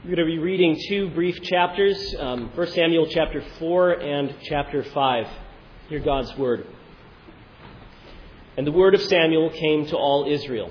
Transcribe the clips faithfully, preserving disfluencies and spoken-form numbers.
We're going to be reading two brief chapters, um, First Samuel chapter four and chapter five. Hear God's word. And the word of Samuel came to all Israel.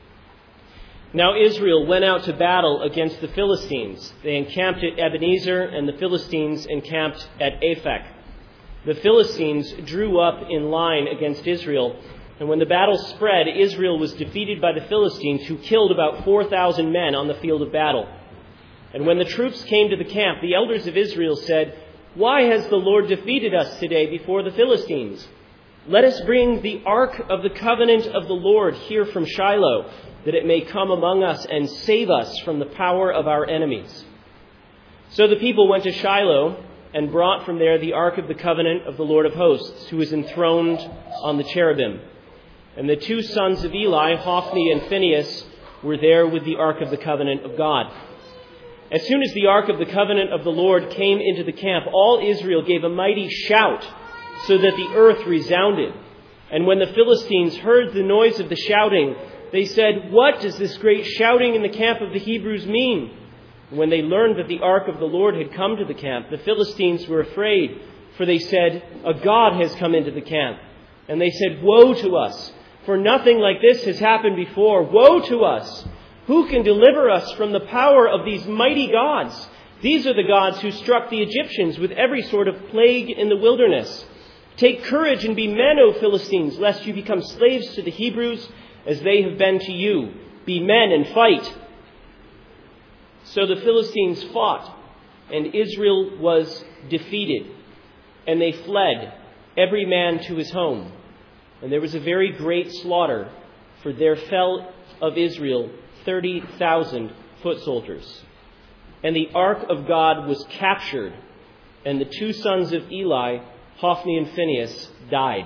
Now Israel went out to battle against the Philistines. They encamped at Ebenezer, and the Philistines encamped at Aphek. The Philistines drew up in line against Israel, and when the battle spread, Israel was defeated by the Philistines, who killed about four thousand men on the field of battle. And when the troops came to the camp, the elders of Israel said, "Why has the Lord defeated us today before the Philistines? Let us bring the ark of the covenant of the Lord here from Shiloh, that it may come among us and save us from the power of our enemies." So the people went to Shiloh and brought from there the ark of the covenant of the Lord of hosts, who is enthroned on the cherubim. And the two sons of Eli, Hophni and Phinehas, were there with the ark of the covenant of God. As soon as the ark of the covenant of the Lord came into the camp, all Israel gave a mighty shout, so that the earth resounded. And when the Philistines heard the noise of the shouting, they said, "What does this great shouting in the camp of the Hebrews mean?" And when they learned that the ark of the Lord had come to the camp, the Philistines were afraid, for they said, "A god has come into the camp." And they said, "Woe to us, for nothing like this has happened before. Woe to us! Who can deliver us from the power of these mighty gods? These are the gods who struck the Egyptians with every sort of plague in the wilderness. Take courage and be men, O Philistines, lest you become slaves to the Hebrews, as they have been to you. Be men and fight." So the Philistines fought, and Israel was defeated, and they fled, every man to his home. And there was a very great slaughter, for there fell of Israel thirty thousand foot soldiers. And the ark of God was captured, and the two sons of Eli, Hophni and Phinehas, died.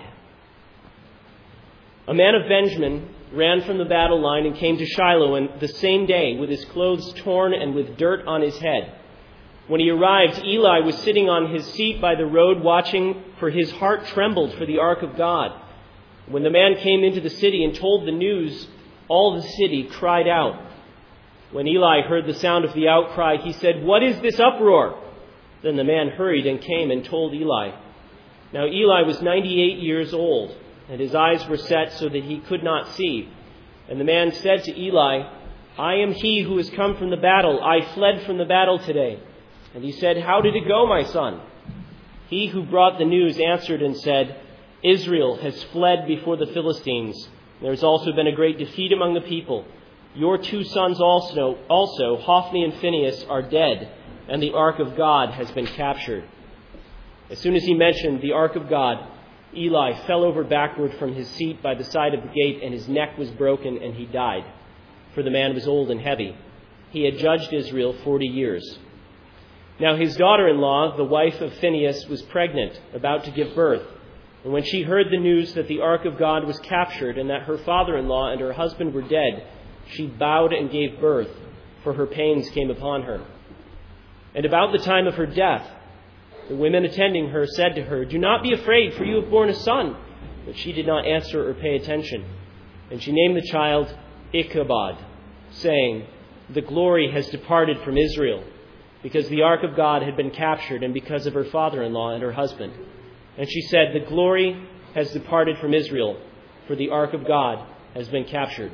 A man of Benjamin ran from the battle line and came to Shiloh and the same day with his clothes torn and with dirt on his head. When he arrived, Eli was sitting on his seat by the road watching, for his heart trembled for the ark of God. When the man came into the city and told the news, all the city cried out. When Eli heard the sound of the outcry, he said, "What is this uproar?" Then the man hurried and came and told Eli. Now Eli was ninety-eight years old, and his eyes were set so that he could not see. And the man said to Eli, "I am he who has come from the battle. I fled from the battle today." And he said, "How did it go, my son?" He who brought the news answered and said, "Israel has fled before the Philistines. There has also been a great defeat among the people. Your two sons also, also, Hophni and Phinehas, are dead, and the ark of God has been captured." As soon as he mentioned the ark of God, Eli fell over backward from his seat by the side of the gate, and his neck was broken, and he died. For the man was old and heavy. He had judged Israel forty years. Now his daughter-in-law, the wife of Phinehas, was pregnant, about to give birth. And when she heard the news that the ark of God was captured and that her father-in-law and her husband were dead, she bowed and gave birth, for her pains came upon her. And about the time of her death, the women attending her said to her, "Do not be afraid, for you have borne a son." But she did not answer or pay attention. And she named the child Ichabod, saying, "The glory has departed from Israel," because the ark of God had been captured, and because of her father-in-law and her husband. And she said, "The glory has departed from Israel, for the ark of God has been captured."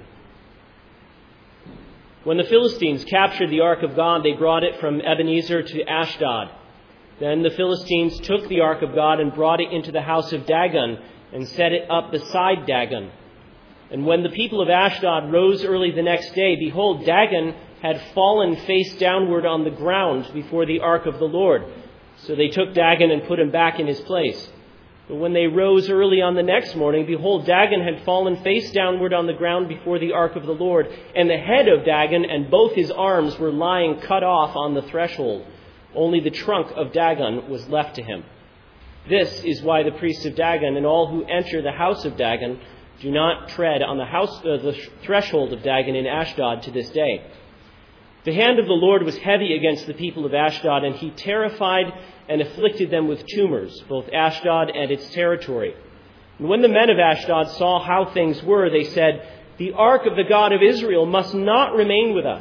When the Philistines captured the ark of God, they brought it from Ebenezer to Ashdod. Then the Philistines took the ark of God and brought it into the house of Dagon and set it up beside Dagon. And when the people of Ashdod rose early the next day, behold, Dagon had fallen face downward on the ground before the ark of the Lord. So they took Dagon and put him back in his place. But when they rose early on the next morning, behold, Dagon had fallen face downward on the ground before the ark of the Lord, and the head of Dagon and both his arms were lying cut off on the threshold. Only the trunk of Dagon was left to him. This is why the priests of Dagon and all who enter the house of Dagon do not tread on the house, uh, the threshold of Dagon in Ashdod to this day. The hand of the Lord was heavy against the people of Ashdod, and he terrified and afflicted them with tumors, both Ashdod and its territory. And when the men of Ashdod saw how things were, they said, "The ark of the God of Israel must not remain with us,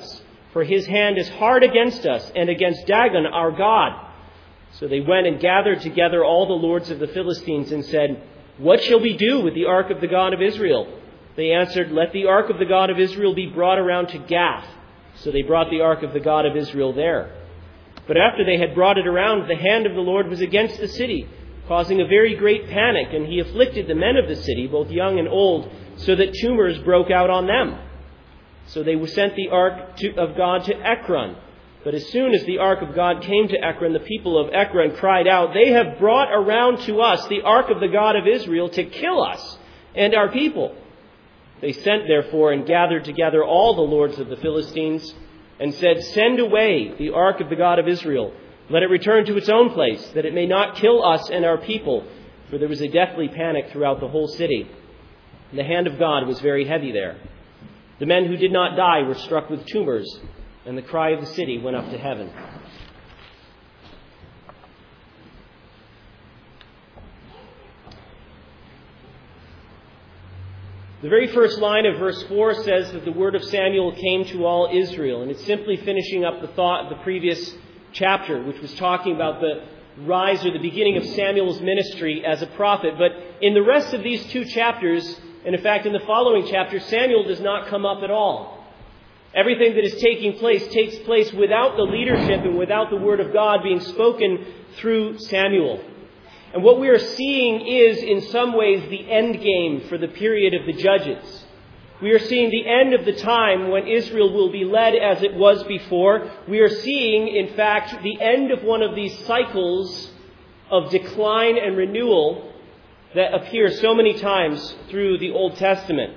for his hand is hard against us and against Dagon our God." So they went and gathered together all the lords of the Philistines and said, "What shall we do with the ark of the God of Israel?" They answered, "Let the ark of the God of Israel be brought around to Gath." So they brought the ark of the God of Israel there. But after they had brought it around, the hand of the Lord was against the city, causing a very great panic, and he afflicted the men of the city, both young and old, so that tumors broke out on them. So they sent the ark to, of God to Ekron. But as soon as the ark of God came to Ekron, the people of Ekron cried out, "They have brought around to us the ark of the God of Israel to kill us and our people." They sent, therefore, and gathered together all the lords of the Philistines and said, "Send away the ark of the God of Israel. Let it return to its own place, that it may not kill us and our people." For there was a deathly panic throughout the whole city. The hand of God was very heavy there. The men who did not die were struck with tumors, and the cry of the city went up to heaven. The very first line of verse four says that the word of Samuel came to all Israel, and it's simply finishing up the thought of the previous chapter, which was talking about the rise or the beginning of Samuel's ministry as a prophet. But in the rest of these two chapters, and in fact in the following chapter, Samuel does not come up at all. Everything that is taking place takes place without the leadership and without the word of God being spoken through Samuel. And what we are seeing is, in some ways, the end game for the period of the Judges. We are seeing the end of the time when Israel will be led as it was before. We are seeing, in fact, the end of one of these cycles of decline and renewal that appear so many times through the Old Testament.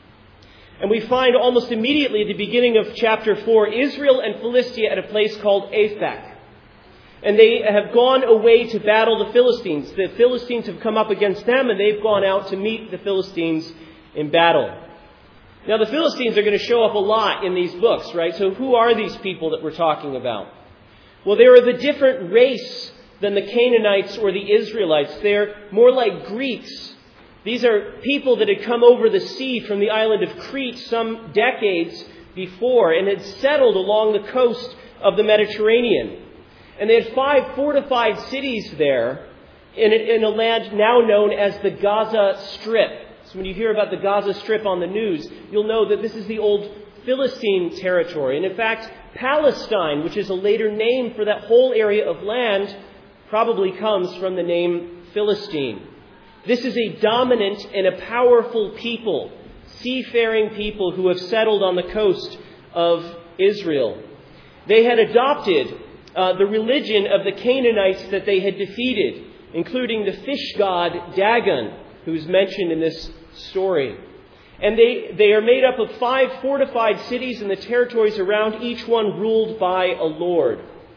And we find almost immediately at the beginning of chapter four, Israel and Philistia at a place called Aphek. And they have gone away to battle the Philistines. The Philistines have come up against them, and they've gone out to meet the Philistines in battle. Now, the Philistines are going to show up a lot in these books, right? So who are these people that we're talking about? Well, they are the different race than the Canaanites or the Israelites. They're more like Greeks. These are people that had come over the sea from the island of Crete some decades before and had settled along the coast of the Mediterranean. And they had five fortified cities there in a, in a land now known as the Gaza Strip. So when you hear about the Gaza Strip on the news, you'll know that this is the old Philistine territory. And in fact, Palestine, which is a later name for that whole area of land, probably comes from the name Philistine. This is a dominant and a powerful people, seafaring people who have settled on the coast of Israel. They had adopted uh, the religion of the Canaanites that they had defeated, including the fish god Dagon, who's mentioned in this story. And they, they are made up of five fortified cities and the territories around, each one ruled by a lord.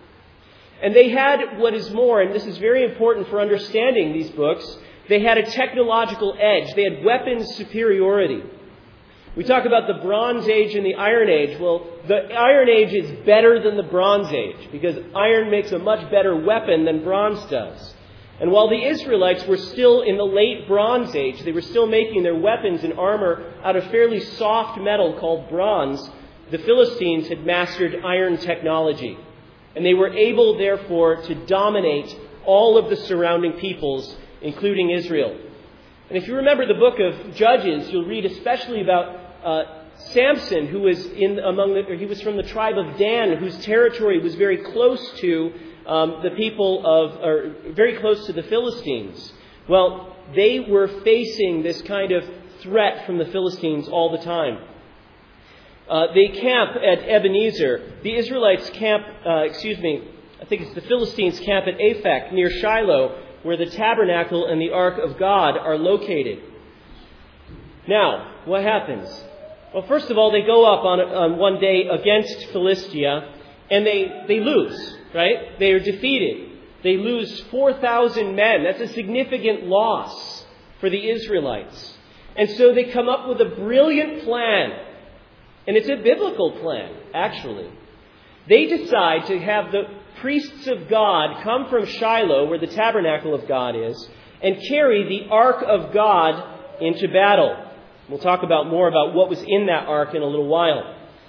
And they had what is more, and this is very important for understanding these books, they had a technological edge. They had weapons superiority. We talk about the Bronze Age and the Iron Age. Well, the Iron Age is better than the Bronze Age because iron makes a much better weapon than bronze does. And while the Israelites were still in the late Bronze Age, they were still making their weapons and armor out of fairly soft metal called bronze, the Philistines had mastered iron technology. And they were able, therefore, to dominate all of the surrounding peoples, including Israel. And if you remember the book of Judges, you'll read especially about uh, Samson, who was in among the, or he was from the tribe of Dan, whose territory was very close to um, the people of, or very close to the Philistines. Well, they were facing this kind of threat from the Philistines all the time. Uh, they camp at Ebenezer. The Israelites camp, uh, excuse me, I think it's the Philistines camp at Aphek near Shiloh, where the tabernacle and the ark of God are located. Now, what happens? Well, first of all, they go up on, on one day against Philistia, and they, they lose, right? They are defeated. They lose four thousand men. That's a significant loss for the Israelites. And so they come up with a brilliant plan. And it's a biblical plan, actually. They decide to have the priests of God come from Shiloh, where the tabernacle of God is, and carry the ark of God into battle. We'll talk about more about what was in that ark in a little while.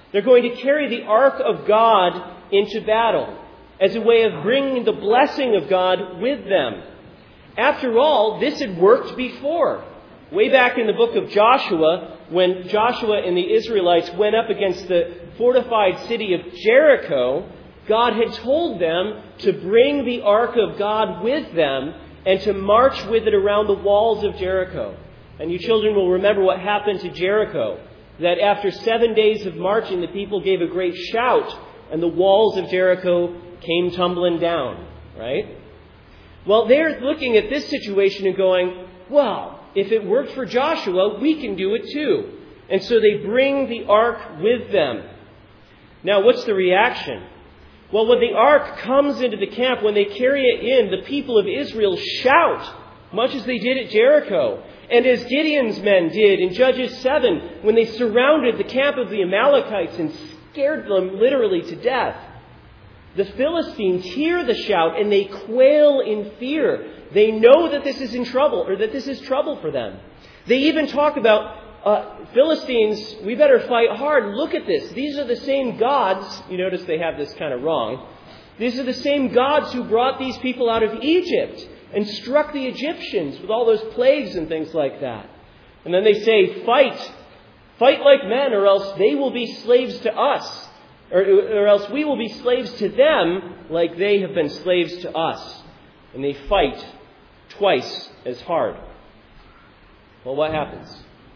They're going to carry the ark of God into battle as a way of bringing the blessing of God with them. After all, this had worked before. Way back in the book of Joshua, when Joshua and the Israelites went up against the fortified city of Jericho, God had told them to bring the ark of God with them and to march with it around the walls of Jericho. And you children will remember what happened to Jericho, that after seven days of marching, the people gave a great shout, and the walls of Jericho came tumbling down, right? Well, they're looking at this situation and going, well, if it worked for Joshua, we can do it too. And so they bring the ark with them. Now, what's the reaction? Well, when the ark comes into the camp, when they carry it in, the people of Israel shout, much as they did at Jericho. And as Gideon's men did in Judges seven, when they surrounded the camp of the Amalekites and scared them literally to death. The Philistines hear the shout and they quail in fear. They know that this is in trouble, or that this is trouble for them. They even talk about, uh, Philistines, we better fight hard. Look at this. These are the same gods. You notice they have this kind of wrong. These are the same gods who brought these people out of Egypt and struck the Egyptians with all those plagues and things like that. And then they say, fight. Fight like men, or else they will be slaves to us. Or, or else we will be slaves to them like they have been slaves to us. And they fight twice as hard. Well, what happens?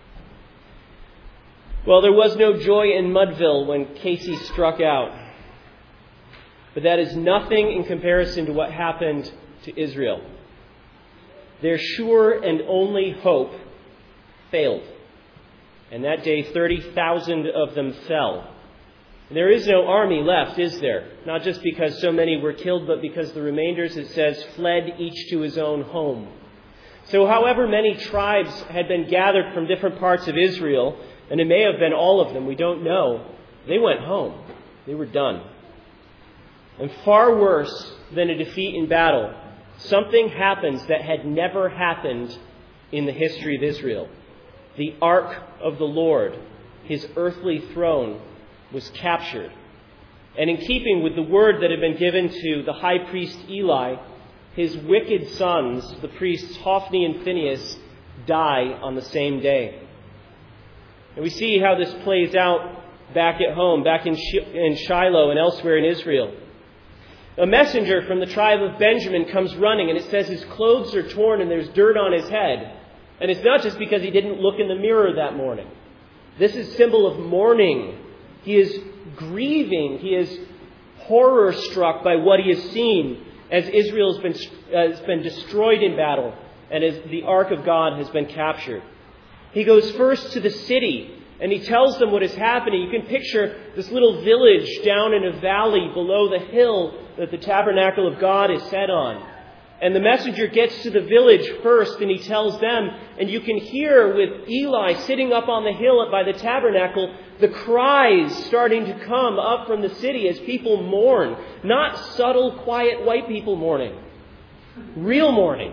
Well, there was no joy in Mudville when Casey struck out. But that is nothing in comparison to what happened to Israel. Their sure and only hope failed. And that day, thirty thousand of them fell. There is no army left, is there? Not just because so many were killed, but because the remainders, it says, fled each to his own home. So however many tribes had been gathered from different parts of Israel, and it may have been all of them, we don't know, they went home. They were done. And far worse than a defeat in battle, something happens that had never happened in the history of Israel. The ark of the Lord, his earthly throne, was captured. And in keeping with the word that had been given to the high priest Eli, his wicked sons, the priests Hophni and Phinehas, die on the same day. And we see how this plays out back at home, back in Shiloh and elsewhere in Israel. A messenger from the tribe of Benjamin comes running, and it says his clothes are torn and there's dirt on his head. And it's not just because he didn't look in the mirror that morning. This is symbol of mourning. He is grieving. He is horror-struck by what he has seen as Israel has been, has been destroyed in battle and as the ark of God has been captured. He goes first to the city, and he tells them what is happening. You can picture this little village down in a valley below the hill that the tabernacle of God is set on. And the messenger gets to the village first, and he tells them, and you can hear with Eli sitting up on the hill by the tabernacle, the cries starting to come up from the city as people mourn. Not subtle, quiet white people mourning. Real mourning.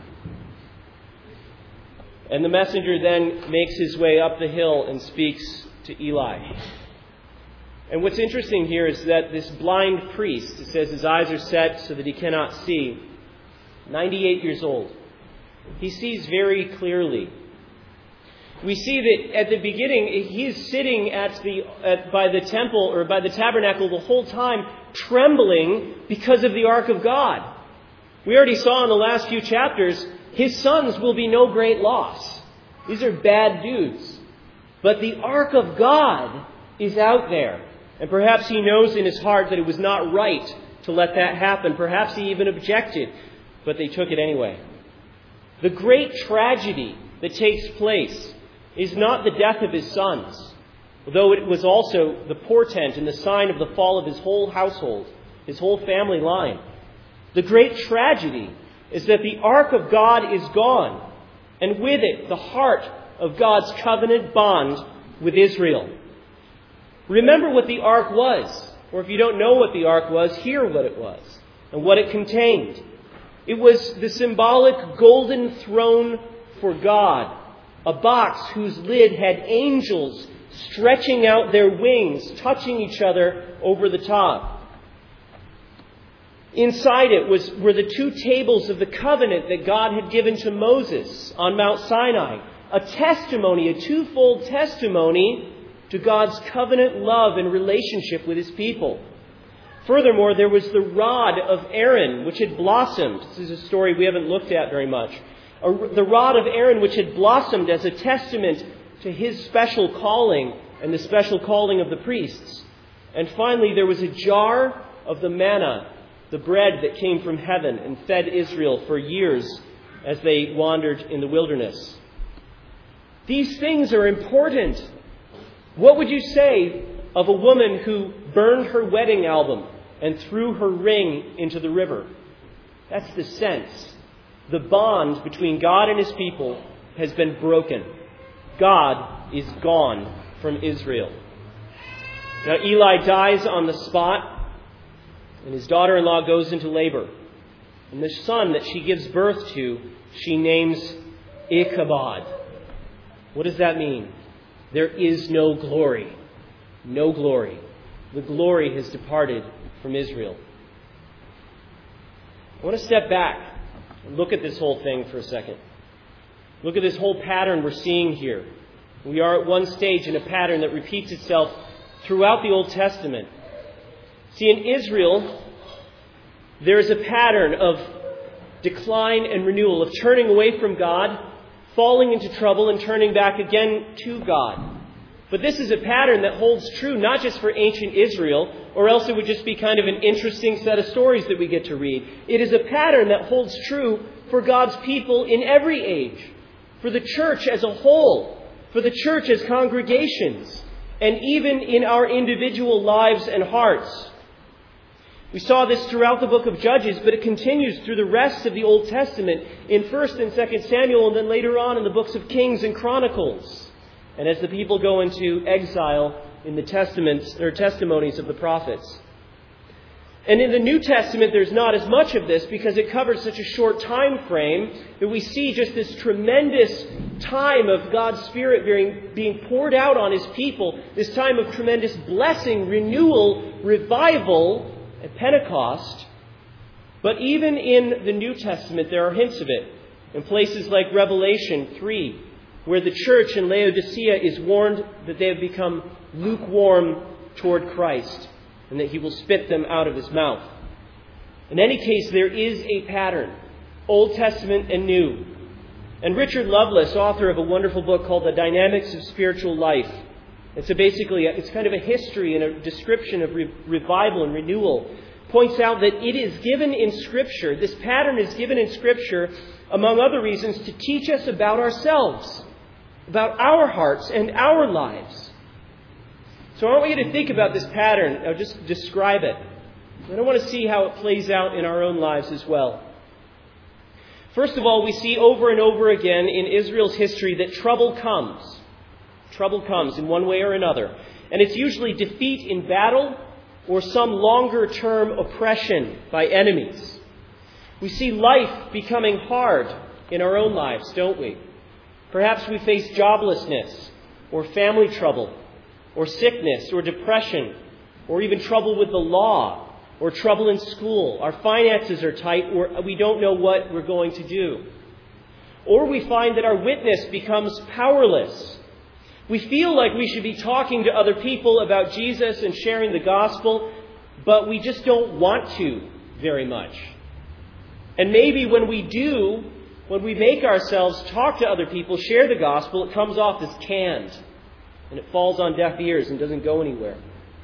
And the messenger then makes his way up the hill and speaks to Eli. And what's interesting here is that this blind priest, it says his eyes are set so that he cannot see, ninety-eight years old, he sees very clearly. We see that at the beginning, he's sitting at the at, by the temple or by the tabernacle the whole time, trembling because of the ark of God. We already saw in the last few chapters, his sons will be no great loss. These are bad dudes. But the ark of God is out there. And perhaps he knows in his heart that it was not right to let that happen. Perhaps he even objected. But they took it anyway. The great tragedy that takes place is not the death of his sons, though it was also the portent and the sign of the fall of his whole household, his whole family line. The great tragedy is that the ark of God is gone, and with it the heart of God's covenant bond with Israel. Remember what the ark was, or if you don't know what the ark was, hear what it was and what it contained. It was the symbolic golden throne for God, a box whose lid had angels stretching out their wings, touching each other over the top. Inside it was were the two tables of the covenant that God had given to Moses on Mount Sinai. A testimony, a twofold testimony to God's covenant love and relationship with his people. Furthermore, there was the rod of Aaron, which had blossomed. This is a story we haven't looked at very much. The rod of Aaron, which had blossomed as a testament to his special calling and the special calling of the priests. And finally, there was a jar of the manna, the bread that came from heaven and fed Israel for years as they wandered in the wilderness. These things are important. What would you say of a woman who burned her wedding album and threw her ring into the river? That's the sense. The bond between God and his people has been broken. God is gone from Israel. Now Eli dies on the spot, and his daughter-in-law goes into labor. And the son that she gives birth to, she names Ichabod. What does that mean? There is no glory. No glory. The glory has departed from Israel. I want to step back and look at this whole thing for a second. Look at this whole pattern we're seeing here. We are at one stage in a pattern that repeats itself throughout the Old Testament. See, in Israel, there is a pattern of decline and renewal, of turning away from God, falling into trouble, and turning back again to God. But this is a pattern that holds true not just for ancient Israel, or else it would just be kind of an interesting set of stories that we get to read. It is a pattern that holds true for God's people in every age, for the church as a whole, for the church as congregations, and even in our individual lives and hearts. We saw this throughout the book of Judges, but it continues through the rest of the Old Testament in First and Second Samuel, and then later on in the books of Kings and Chronicles. And as the people go into exile in the testaments or testimonies of the prophets. And in the New Testament, there's not as much of this because it covers such a short time frame that we see just this tremendous time of God's Spirit being, being poured out on his people, this time of tremendous blessing, renewal, revival at Pentecost. But even in the New Testament, there are hints of it in places like Revelation three, where the church in Laodicea is warned that they have become lukewarm toward Christ and that he will spit them out of his mouth. In any case, there is a pattern, Old Testament and New. And Richard Lovelace, author of a wonderful book called The Dynamics of Spiritual Life, it's a basically, a, it's kind of a history and a description of re- revival and renewal, points out that it is given in Scripture, this pattern is given in Scripture, among other reasons, to teach us about ourselves, about our hearts and our lives. So I want you to think about this pattern. I'll just describe it. And I want to see how it plays out in our own lives as well. First of all, we see over and over again in Israel's history that trouble comes. Trouble comes in one way or another. And it's usually defeat in battle or some longer-term oppression by enemies. We see life becoming hard in our own lives, don't we? Perhaps we face joblessness or family trouble or sickness or depression or even trouble with the law or trouble in school. Our finances are tight or we don't know what we're going to do. Or we find that our witness becomes powerless. We feel like we should be talking to other people about Jesus and sharing the gospel, but we just don't want to very much. And maybe when we do, when we make ourselves talk to other people, share the gospel, it comes off as canned. And it falls on deaf ears and doesn't go anywhere.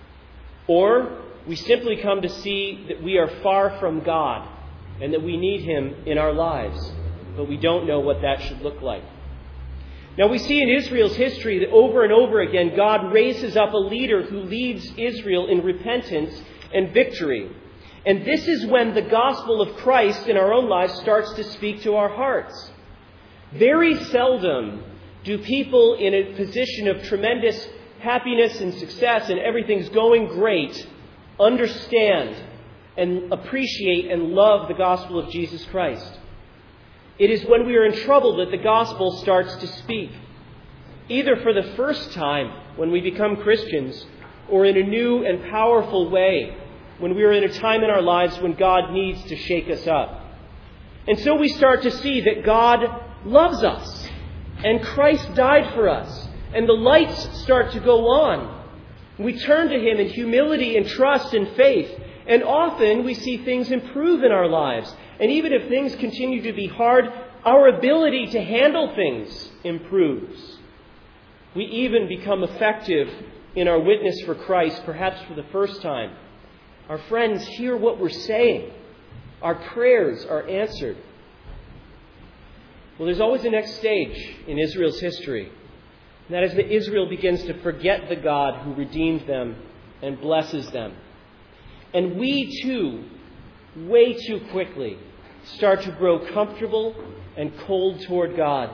Or we simply come to see that we are far from God and that we need him in our lives. But we don't know what that should look like. Now we see in Israel's history that over and over again God raises up a leader who leads Israel in repentance and victory. And this is when the gospel of Christ in our own lives starts to speak to our hearts. Very seldom do people in a position of tremendous happiness and success and everything's going great understand and appreciate and love the gospel of Jesus Christ. It is when we are in trouble that the gospel starts to speak. either for the first time when we become Christians, or in a new and powerful way when we are in a time in our lives when God needs to shake us up. And so we start to see that God loves us, and Christ died for us, and the lights start to go on. We turn to Him in humility and trust and faith, and often we see things improve in our lives. And even if things continue to be hard, our ability to handle things improves. We even become effective in our witness for Christ, perhaps for the first time. Our friends hear what we're saying. Our prayers are answered. Well, there's always a next stage in Israel's history. And that is that Israel begins to forget the God who redeemed them and blesses them. And we too, way too quickly, start to grow comfortable and cold toward God.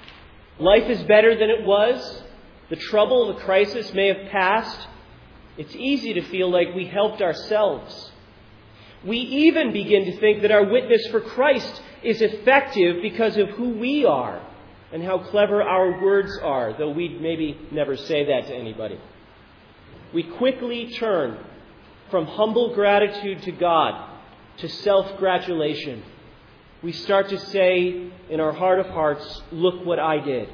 Life is better than it was. The trouble, the crisis may have passed. It's easy to feel like we helped ourselves. We even begin to think that our witness for Christ is effective because of who we are and how clever our words are, though we'd maybe never say that to anybody. We quickly turn from humble gratitude to God to self-gratulation. We start to say in our heart of hearts, "Look what I did."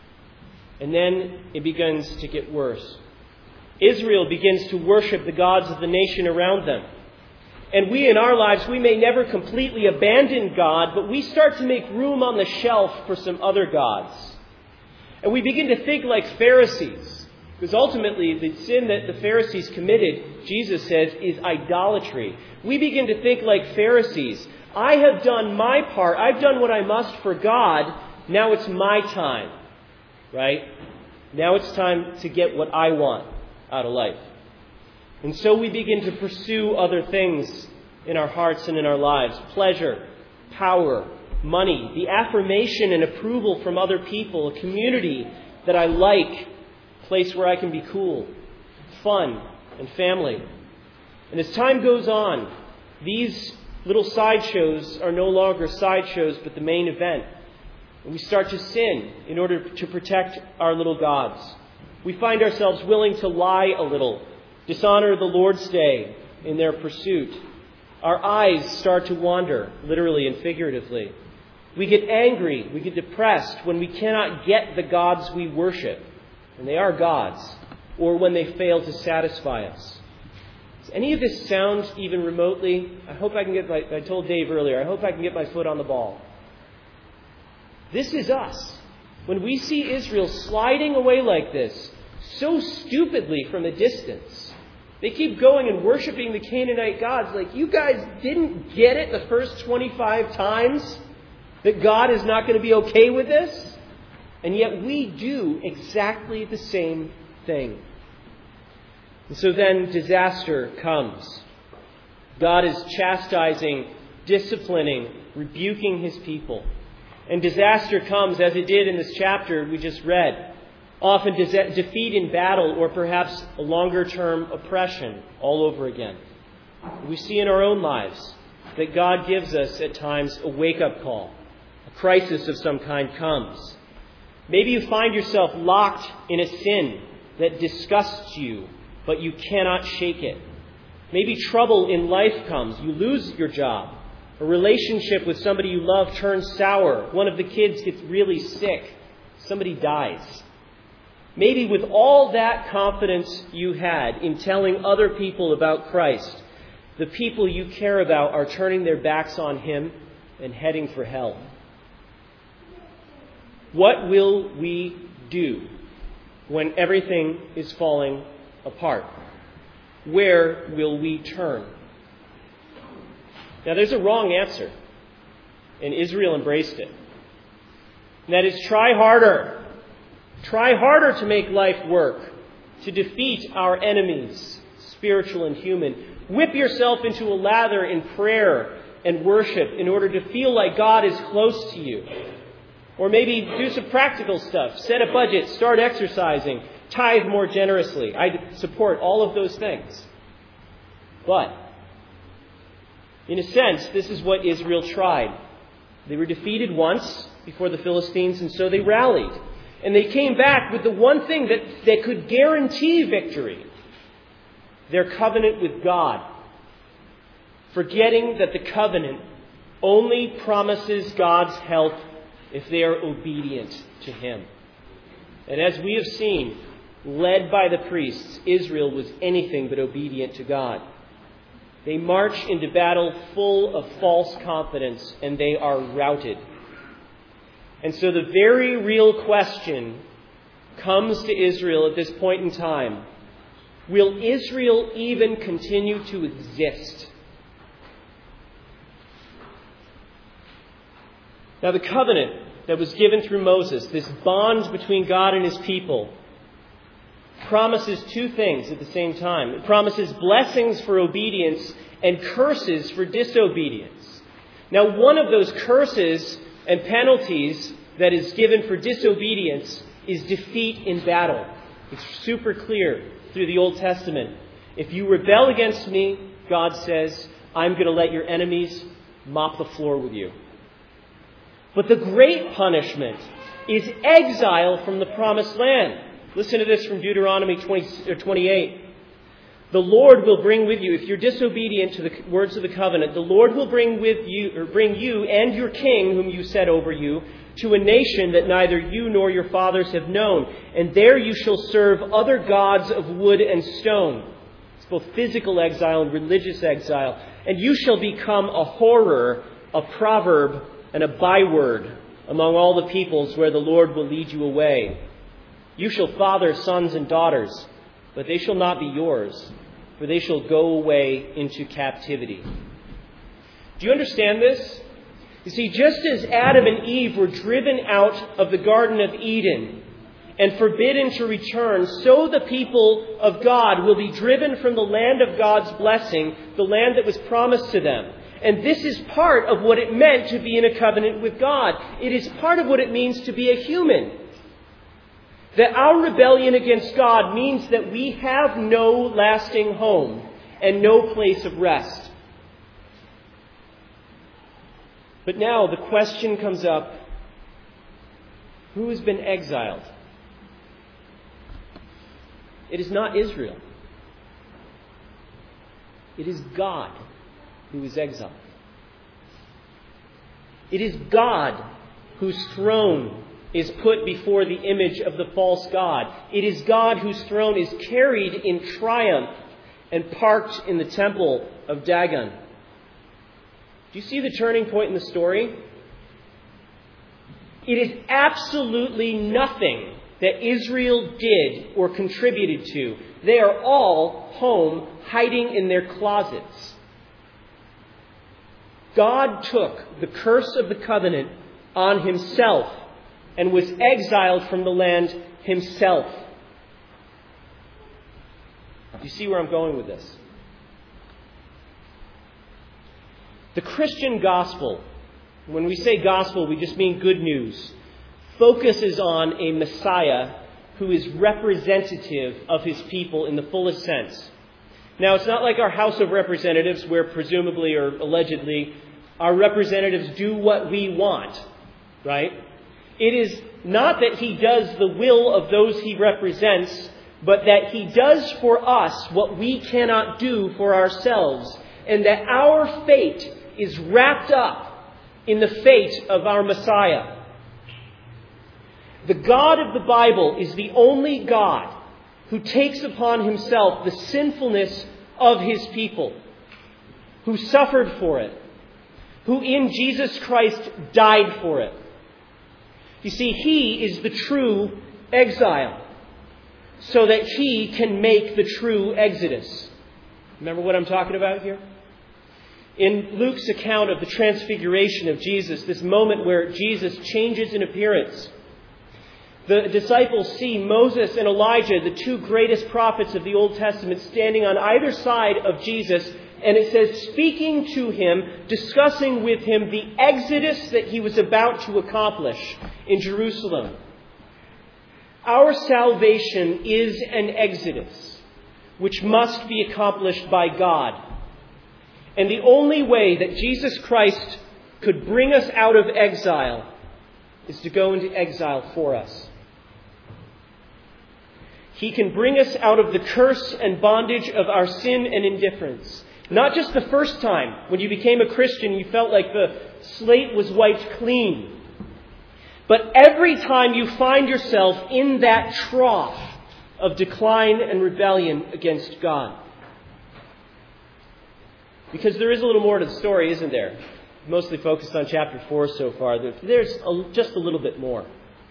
And then it begins to get worse. Israel begins to worship the gods of the nation around them. And we in our lives, we may never completely abandon God, but we start to make room on the shelf for some other gods. And we begin to think like Pharisees, because ultimately the sin that the Pharisees committed, Jesus says, is idolatry. We begin to think like Pharisees. I have done my part. I've done what I must for God. Now it's my time. Right? Now it's time to get what I want out of life. And so we begin to pursue other things in our hearts and in our lives. Pleasure, power, money, the affirmation and approval from other people, a community that I like, a place where I can be cool, fun, and family. And as time goes on, these little sideshows are no longer sideshows, but the main event. And we start to sin in order to protect our little gods. We find ourselves willing to lie a little, dishonor the Lord's Day in their pursuit. Our eyes start to wander, literally and figuratively. We get angry, we get depressed when we cannot get the gods we worship, and they are gods, or when they fail to satisfy us. Does any of this sound even remotely? I hope I can get my, I told Dave earlier, I hope I can get my foot on the ball. This is us. When we see Israel sliding away like this, so stupidly from a distance, they keep going and worshiping the Canaanite gods. Like, you guys didn't get it the first twenty-five times that God is not going to be okay with this? And yet we do exactly the same thing. And so then disaster comes. God is chastising, disciplining, rebuking His people. And disaster comes, as it did in this chapter we just read. Often de- defeat in battle, or perhaps a longer-term oppression all over again. We see in our own lives that God gives us at times a wake-up call. A crisis of some kind comes. Maybe you find yourself locked in a sin that disgusts you, but you cannot shake it. Maybe trouble in life comes. You lose your job. A relationship with somebody you love turns sour. One of the kids gets really sick. Somebody dies. Maybe with all that confidence you had in telling other people about Christ, the people you care about are turning their backs on Him and heading for hell. What will we do when everything is falling apart? Where will we turn? Now, there's a wrong answer, and Israel embraced it. And that is, try harder. Try harder to make life work, to defeat our enemies, spiritual and human. Whip yourself into a lather in prayer and worship in order to feel like God is close to you. Or maybe do some practical stuff. Set a budget, start exercising, tithe more generously. I support all of those things. But in a sense, this is what Israel tried. They were defeated once before the Philistines, and so they rallied. And they came back with the one thing that, that could guarantee victory: their covenant with God. Forgetting that the covenant only promises God's help if they are obedient to Him. And as we have seen, led by the priests, Israel was anything but obedient to God. They march into battle full of false confidence, and they are routed. And so the very real question comes to Israel at this point in time: will Israel even continue to exist? Now, the covenant that was given through Moses, this bond between God and His people, promises two things at the same time. It promises blessings for obedience and curses for disobedience. Now, one of those curses and penalties that is given for disobedience is defeat in battle. It's super clear through the Old Testament. If you rebel against me, God says, I'm going to let your enemies mop the floor with you. But the great punishment is exile from the promised land. Listen to this from Deuteronomy twenty, or twenty-eight. The Lord will bring with you, if you're disobedient to the words of the covenant, the Lord will bring with you, or bring you and your king, whom you set over you, to a nation that neither you nor your fathers have known. And there you shall serve other gods of wood and stone. It's both physical exile and religious exile. And you shall become a horror, a proverb, and a byword among all the peoples where the Lord will lead you away. You shall father sons and daughters, but they shall not be yours, for they shall go away into captivity. Do you understand this? You see, just as Adam and Eve were driven out of the Garden of Eden and forbidden to return, so the people of God will be driven from the land of God's blessing, the land that was promised to them. And this is part of what it meant to be in a covenant with God. It is part of what it means to be a human. That our rebellion against God means that we have no lasting home and no place of rest. But now the question comes up: who has been exiled? It is not Israel. It is God who is exiled. It is God whose throne is put before the image of the false god. It is God whose throne is carried in triumph and parked in the temple of Dagon. Do you see the turning point in the story? It is absolutely nothing that Israel did or contributed to. They are all home, hiding in their closets. God took the curse of the covenant on Himself and was exiled from the land Himself. Do you see where I'm going with this? The Christian gospel, when we say gospel, we just mean good news, focuses on a Messiah who is representative of His people in the fullest sense. Now, it's not like our House of Representatives, where presumably or allegedly our representatives do what we want, right? It is not that He does the will of those He represents, but that He does for us what we cannot do for ourselves, and that our fate is wrapped up in the fate of our Messiah. The God of the Bible is the only God who takes upon Himself the sinfulness of His people, who suffered for it, who in Jesus Christ died for it. You see, He is the true exile, so that He can make the true exodus. Remember what I'm talking about here? In Luke's account of the transfiguration of Jesus, this moment where Jesus changes in appearance, the disciples see Moses and Elijah, the two greatest prophets of the Old Testament, standing on either side of Jesus. And it says, speaking to Him, discussing with Him the exodus that He was about to accomplish in Jerusalem. Our salvation is an exodus which must be accomplished by God. And the only way that Jesus Christ could bring us out of exile is to go into exile for us. He can bring us out of the curse and bondage of our sin and indifference. Not just the first time when you became a Christian, you felt like the slate was wiped clean. But every time you find yourself in that trough of decline and rebellion against God. Because there is a little more to the story, isn't there? Mostly focused on chapter four so far. There's a, just a little bit more.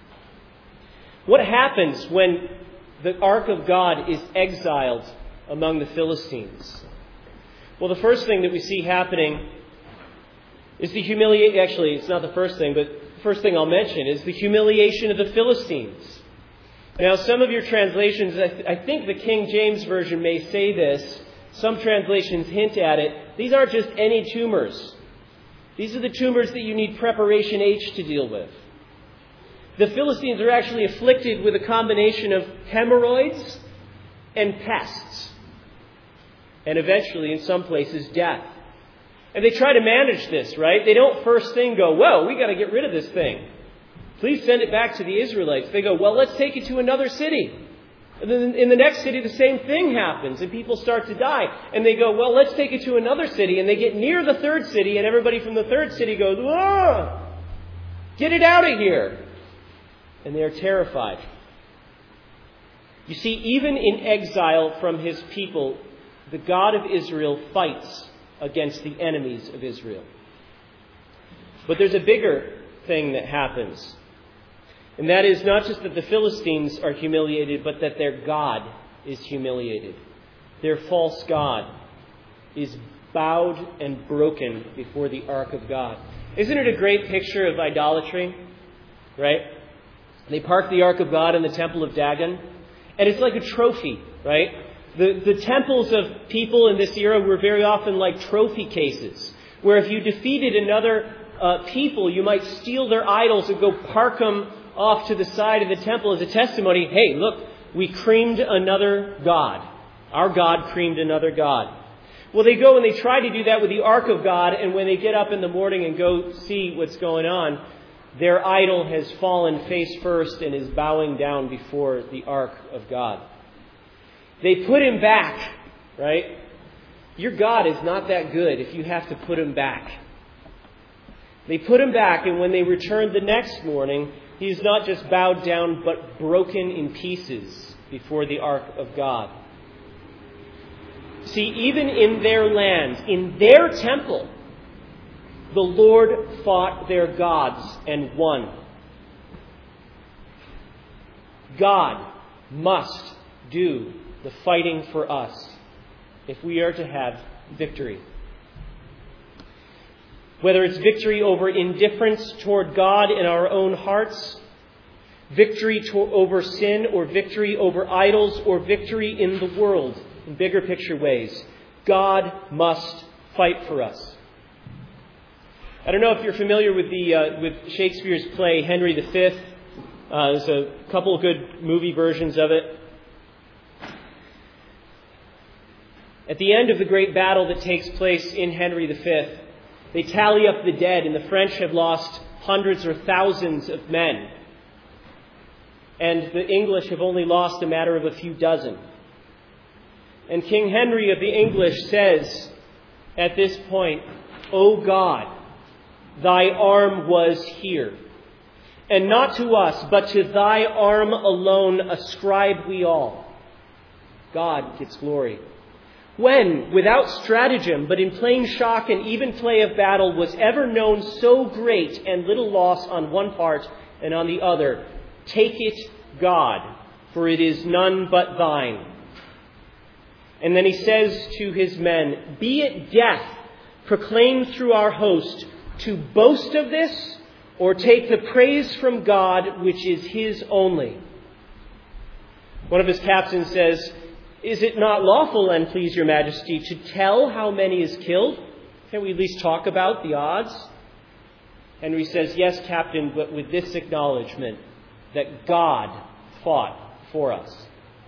What happens when the ark of God is exiled among the Philistines? Well, the first thing that we see happening is the humiliation. Actually, it's not the first thing, but the first thing I'll mention is the humiliation of the Philistines. Now, some of your translations, I, th- I think the King James Version may say this. Some translations hint at it. These aren't just any tumors. These are the tumors that you need preparation H to deal with. The Philistines are actually afflicted with a combination of hemorrhoids and pests. And eventually, in some places, death. And they try to manage this, right? They don't first thing go, well, we got to get rid of this thing. Please send it back to the Israelites. They go, well, let's take it to another city. And then in the next city, the same thing happens, and people start to die. And they go, well, let's take it to another city. And they get near the third city, and everybody from the third city goes, ah, get it out of here. And they are terrified. You see, even in exile from his people, the God of Israel fights against the enemies of Israel. But there's a bigger thing that happens. And that is not just that the Philistines are humiliated, but that their God is humiliated. Their false God is bowed and broken before the ark of God. Isn't it a great picture of idolatry? Right? They park the ark of God in the temple of Dagon. And it's like a trophy, right? The, the temples of people in this era were very often like trophy cases, where if you defeated another uh, people, you might steal their idols and go park them off to the side of the temple as a testimony. Hey, look, we creamed another god. Our God creamed another god. Well, they go and they try to do that with the ark of God, and when they get up in the morning and go see what's going on, their idol has fallen face first and is bowing down before the ark of God. They put him back, right? Your God is not that good if you have to put him back. They put him back, and when they returned the next morning, he's not just bowed down, but broken in pieces before the ark of God. See, even in their land, in their temple, the Lord fought their gods and won. God must do the fighting for us if we are to have victory. Whether it's victory over indifference toward God in our own hearts, victory to- over sin, or victory over idols, or victory in the world in bigger picture ways, God must fight for us. I don't know if you're familiar with the uh, with Shakespeare's play Henry the Fifth. Uh, there's a couple of good movie versions of it. At the end of the great battle that takes place in Henry the Fifth, they tally up the dead, and the French have lost hundreds or thousands of men. And the English have only lost a matter of a few dozen. And King Henry of the English says at this point, O God, thy arm was here. And not to us, but to thy arm alone ascribe we all. God gets glory. When, without stratagem, but in plain shock and even play of battle, was ever known so great and little loss on one part and on the other? Take it, God, for it is none but thine. And then he says to his men, be it death proclaimed through our host, to boast of this, or take the praise from God, which is his only. One of his captains says, is it not lawful, and please your majesty, to tell how many is killed? Can we at least talk about the odds? Henry says, yes, captain, but with this acknowledgement that God fought for us.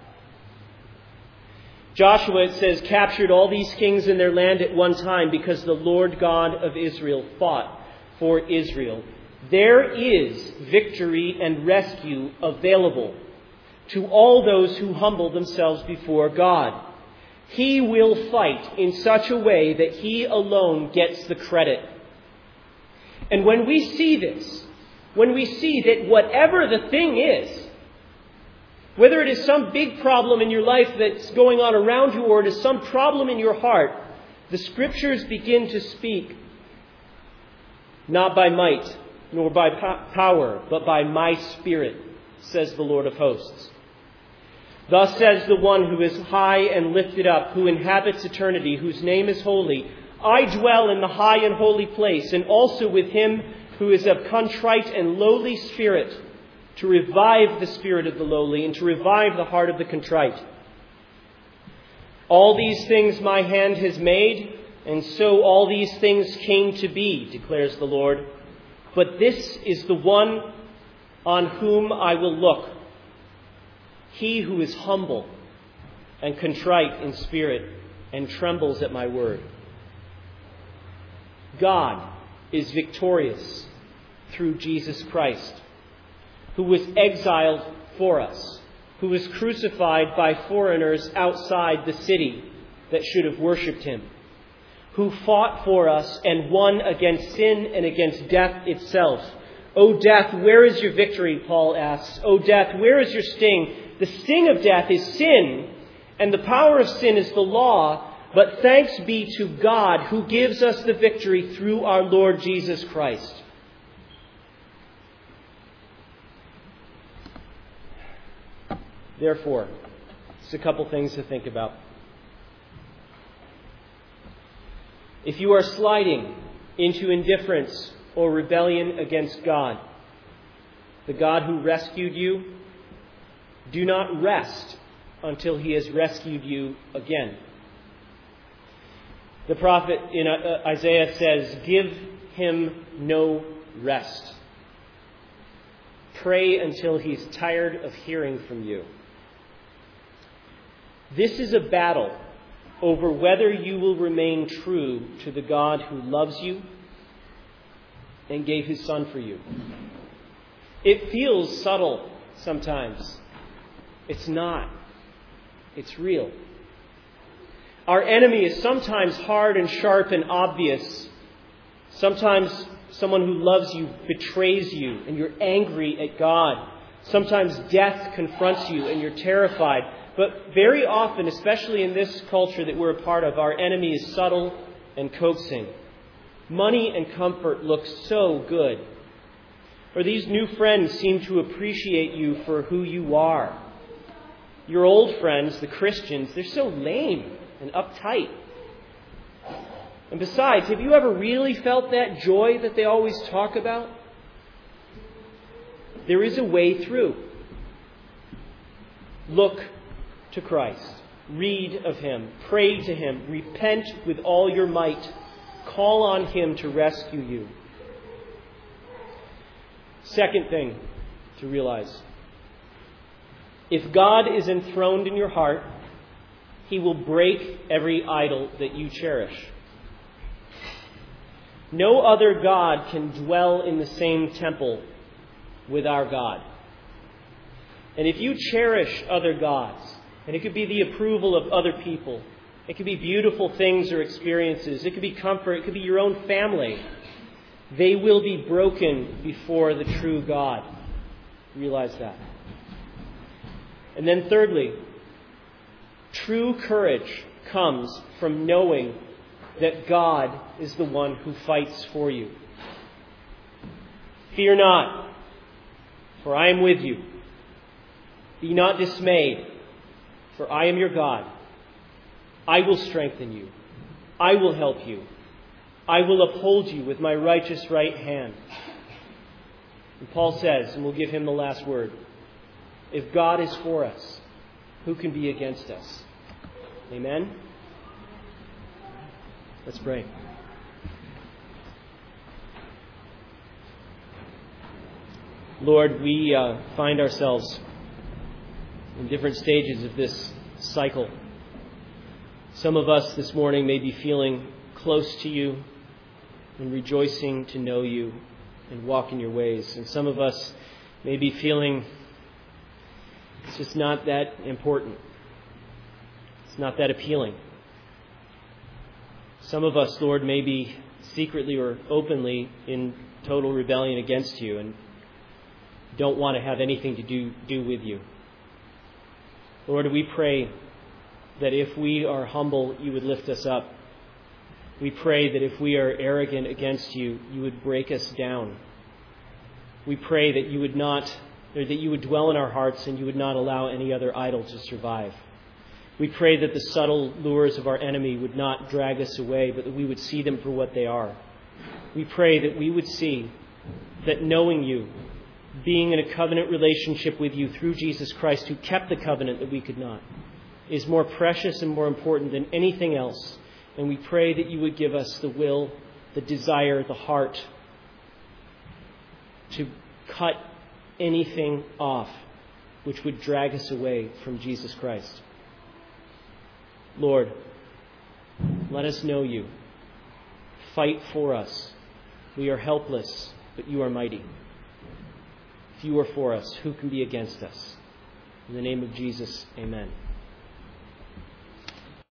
Joshua, it says, captured all these kings in their land at one time because the Lord God of Israel fought for Israel. There is victory and rescue available to all those who humble themselves before God. He will fight in such a way that He alone gets the credit. And when we see this, when we see that whatever the thing is, whether it is some big problem in your life that's going on around you or it is some problem in your heart, the Scriptures begin to speak, not by might nor by po- power, but by my Spirit, says the Lord of hosts. Thus says the one who is high and lifted up, who inhabits eternity, whose name is holy. I dwell in the high and holy place, and also with him who is of contrite and lowly spirit, to revive the spirit of the lowly and to revive the heart of the contrite. All these things my hand has made, and so all these things came to be, declares the Lord. But this is the one on whom I will look, he who is humble and contrite in spirit and trembles at my word. God is victorious through Jesus Christ, who was exiled for us, who was crucified by foreigners outside the city that should have worshipped him, who fought for us and won against sin and against death itself. O death, where is your victory? Paul asks. O death, where is your sting? The sting of death is sin, and the power of sin is the law. But thanks be to God who gives us the victory through our Lord Jesus Christ. Therefore, just a couple things to think about. If you are sliding into indifference or rebellion against God, the God who rescued you, do not rest until He has rescued you again. The prophet in Isaiah says, "Give him no rest. Pray until he's tired of hearing from you." This is a battle over whether you will remain true to the God who loves you and gave His Son for you. It feels subtle sometimes. It's not. It's real. Our enemy is sometimes hard and sharp and obvious. Sometimes someone who loves you betrays you and you're angry at God. Sometimes death confronts you and you're terrified. But very often, especially in this culture that we're a part of, our enemy is subtle and coaxing. Money and comfort look so good. Or these new friends seem to appreciate you for who you are. Your old friends, the Christians, they're so lame and uptight. And besides, have you ever really felt that joy that they always talk about? There is a way through. Look to Christ. Read of Him. Pray to Him. Repent with all your might. Call on Him to rescue you. Second thing to realize. If God is enthroned in your heart, He will break every idol that you cherish. No other God can dwell in the same temple with our God. And if you cherish other gods, and it could be the approval of other people, it could be beautiful things or experiences, it could be comfort, it could be your own family, they will be broken before the true God. Realize that. And then thirdly, true courage comes from knowing that God is the one who fights for you. Fear not, for I am with you. Be not dismayed, for I am your God. I will strengthen you. I will help you. I will uphold you with my righteous right hand. And Paul says, and we'll give him the last word, if God is for us, who can be against us? Amen? Let's pray. Lord, we uh, find ourselves in different stages of this cycle. Some of us this morning may be feeling close to you and rejoicing to know you and walk in your ways. And some of us may be feeling It's just not that important. It's not that appealing. Some of us, Lord, may be secretly or openly in total rebellion against you and don't want to have anything to do, do with you. Lord, we pray that if we are humble, you would lift us up. We pray that if we are arrogant against you, you would break us down. We pray that you would not, or that you would dwell in our hearts and you would not allow any other idol to survive. We pray that the subtle lures of our enemy would not drag us away, but that we would see them for what they are. We pray that we would see that knowing you, being in a covenant relationship with you through Jesus Christ, who kept the covenant that we could not, is more precious and more important than anything else. And we pray that you would give us the will, the desire, the heart to cut anything off which would drag us away from Jesus Christ. Lord, let us know you. Fight for us. We are helpless, but you are mighty. If you are for us, who can be against us? In the name of Jesus, amen.